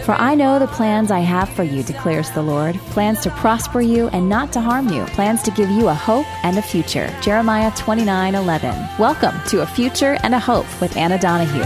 For I know the plans I have for you, declares the Lord, plans to prosper you and not to harm you, plans to give you a hope and a future. Jeremiah 29:11. Welcome to A Future and a Hope with Anna Donahue.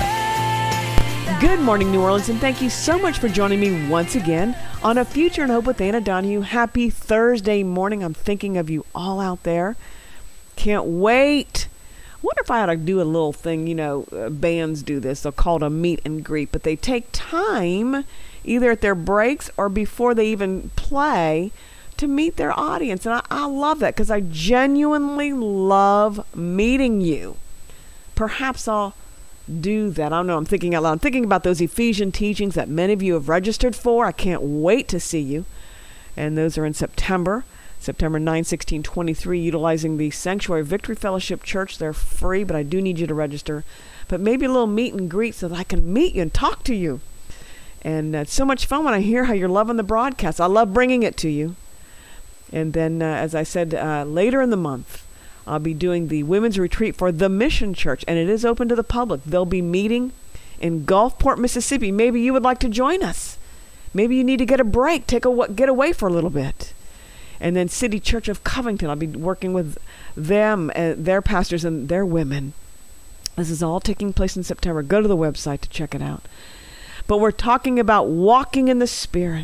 Good morning, New Orleans, and thank you so much for joining me once again on A Future and Hope with Anna Donahue. Happy Thursday morning. I'm thinking of you all out there. Can't wait. I wonder if I ought to do a little thing, bands do this. They'll call it a meet and greet, but they take time either at their breaks or before they even play to meet their audience. And I love that because I genuinely love meeting you. Perhaps I'll do that. I don't know. I'm thinking out loud. I'm thinking about those Ephesian teachings that many of you have registered for. I can't wait to see you. And those are in September 9, 16, 23, utilizing the Sanctuary Victory Fellowship Church. They're free, but I do need you to register. But maybe a little meet and greet so that I can meet you and talk to you. And it's so much fun when I hear how you're loving the broadcast. I love bringing it to you. And then, as I said, later in the month, I'll be doing the women's retreat for the Mission Church, and it is open to the public. They'll be meeting in Gulfport, Mississippi. Maybe you would like to join us. Maybe you need to get a break, get away for a little bit. And then City Church of Covington, I'll be working with them, their pastors and their women. This is all taking place in September. Go to the website to check it out. But we're talking about walking in the Spirit.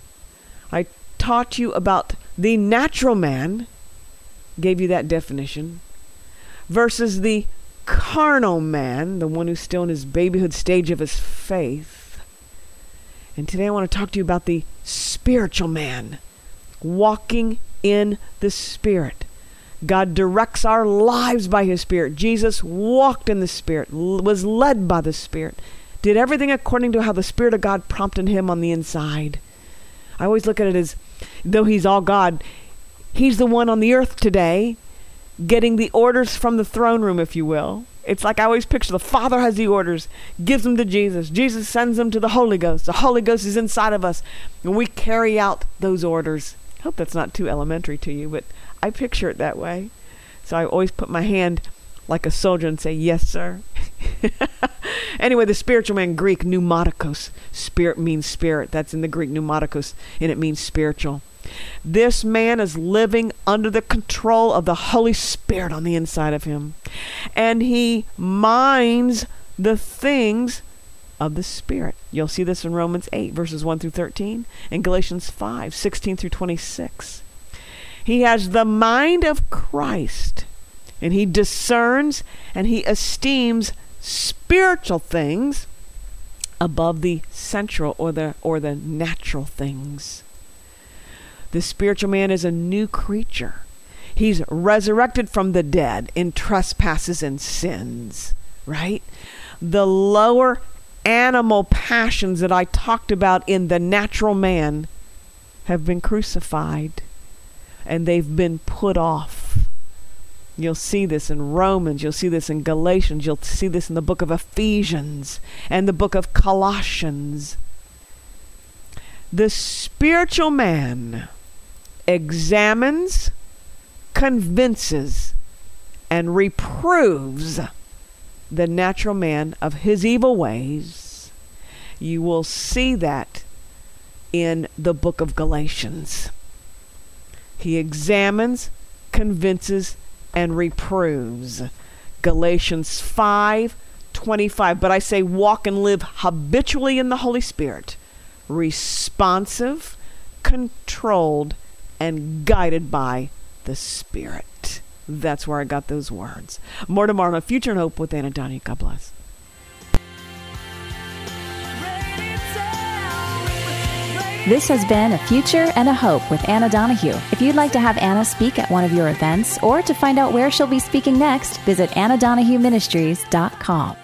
I taught you about the natural man, gave you that definition, versus the carnal man, the one who's still in his babyhood stage of his faith. And today I want to talk to you about the spiritual man, walking in the Spirit. God directs our lives by His Spirit. Jesus walked in the Spirit, was led by the Spirit, did everything according to how the Spirit of God prompted Him on the inside. I always look at it as, though He's all God, He's the one on the earth today getting the orders from the throne room, if you will. It's like I always picture the Father has the orders, gives them to Jesus. Jesus sends them to the Holy Ghost. The Holy Ghost is inside of us, and we carry out those orders. I hope that's not too elementary to you, but I picture it that way. So I always put my hand like a soldier and say, yes, sir. Anyway, the spiritual man, Greek, pneumatikos. Spirit means spirit. That's in the Greek, pneumatikos, and it means spiritual. This man is living under the control of the Holy Spirit on the inside of him. And he minds the things of the Spirit. You'll see this in Romans 8, verses 1 through 13, and Galatians 5, 16 through 26. He has the mind of Christ, and he discerns and he esteems spiritual things above the sensual or the natural things. The spiritual man is a new creature. He's resurrected from the dead in trespasses and sins, right? The lower animal passions that I talked about in the natural man have been crucified, and they've been put off. You'll see this in Romans, you'll see this in Galatians, you'll see this in the book of Ephesians and the book of Colossians. The spiritual man examines, convinces, and reproves the natural man of his evil ways. You will see that in the book of Galatians. He examines, convinces, and reproves. Galatians 5:25. But I say walk and live habitually in the Holy Spirit, responsive, controlled, and guided by the Spirit. That's where I got those words. More tomorrow on Future and Hope with Anna Donahue. God bless. This has been A Future and a Hope with Anna Donahue. If you'd like to have Anna speak at one of your events or to find out where she'll be speaking next, visit AnnaDonahueMinistries.com.